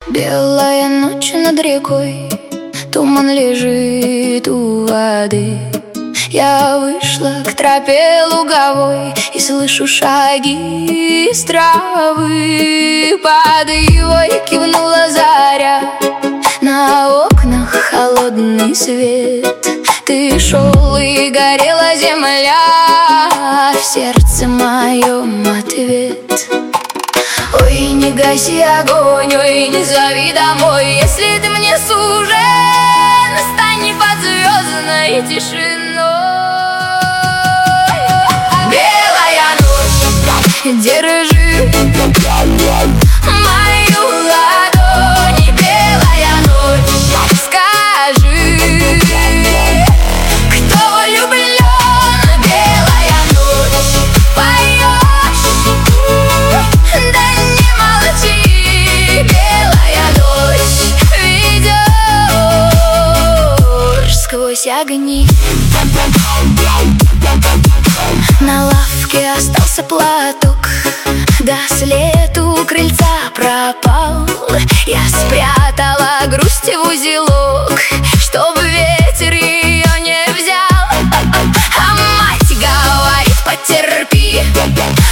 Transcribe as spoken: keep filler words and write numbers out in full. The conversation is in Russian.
Белая ночь над рекой, туман лежит у воды. Я вышла к тропе луговой и слышу шаги из травы. Под ивой кивнула заря, на окнах холодный свет. Ты шел и горела земля, в сердце моем ответ. Ой, не гаси огонь, ой, не зови домой. Если ты мне сужен, стань под звездной тишиной. Белая ночь, держи мою ладонь. Белая ночь, скажи, кто влюблен. Белая ночь, поешь, да не молчи. Белая ночь, ведешь сквозь огни. На лавке остался платок, да след у крыльца пропал. Я спрятала грусть в узелок, чтоб ветер ее не взял. А мать говорит: потерпи,